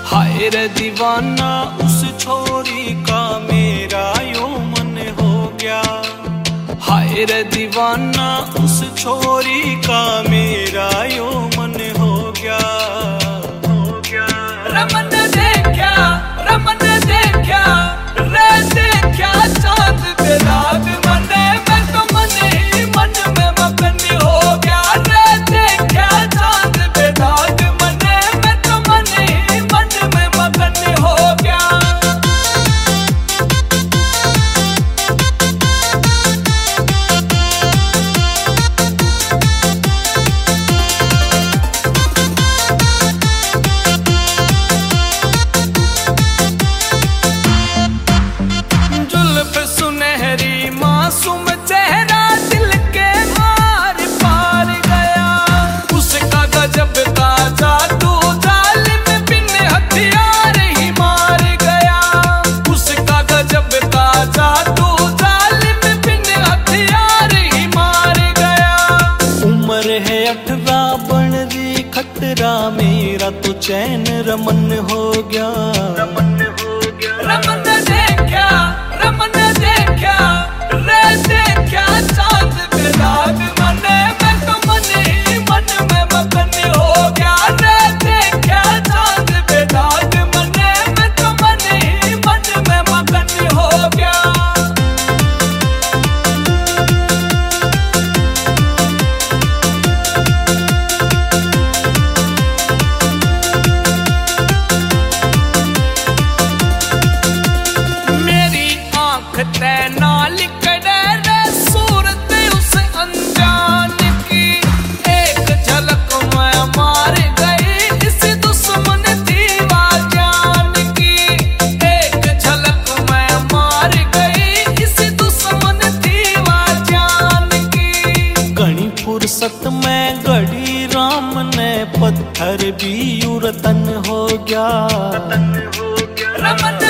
हाय रे दीवाना उस छोरी का मेरा यो मन हो गया। हाय रे दीवाना उस छोरी का मेरा यो मन हो गया। रमन देखा रे देखा चांद पे रात मने मैं तो मन ही मन में मगन हो गया। रे देखा चांद पे रात मने मैं तो मन ही मन में मगन हो गया। मासूम चेहरा दिल के मार पार गया। उसका गजब का जादू जालिम बिन हथियार ही मार गया। उसका गजब का जादू जालिम बिन हथियार ही मार गया। उम्र है 18 बन रही खतरा मेरा तो चैन रमन हो गया। रमन देखा रे देखा चांद पे रात मने मैं तो मन ही मन में मगन हो गया। रे देखा चांद पे रात मने मैं तो मन ही मन में मगन हो गया। नाल करे रे सूरत उस अनजान की। एक झलक में मार गई इस दुश्मन दीवार जान की। एक झलक में मार गई इस दुश्मन दीवार जान की। घनी फुर्सत में गढ़ी राम ने पत्थर भी उरतन हो गया। रमन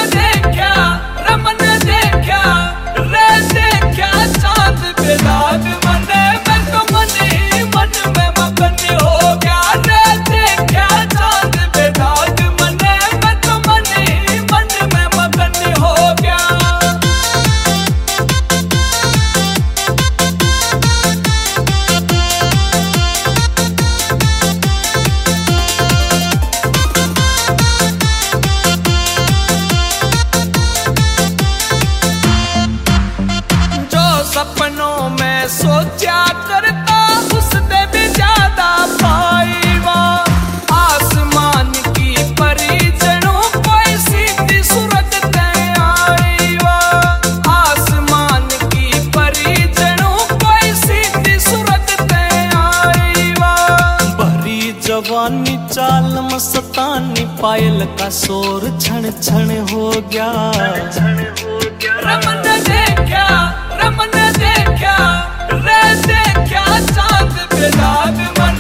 देखा रे देखा चांद पे रात मने मैं तो मन ही मन में मगन हो गया। रे देखा चांद पे रात मने मैं तो मन ही मन में मगन हो गया। सपनों में सोचा करता उससे भी ज्यादा पाईवा। आसमान की परी जणू कोई सीधी सूरत ते आईवा। आसमान की परी जणू कोई सीधी सूरत ते आईवा। भरी जवानी चाल मस्तानी पायल का शोर छण छण हो गया। रमन देखा रे देखा चांद पे रात मन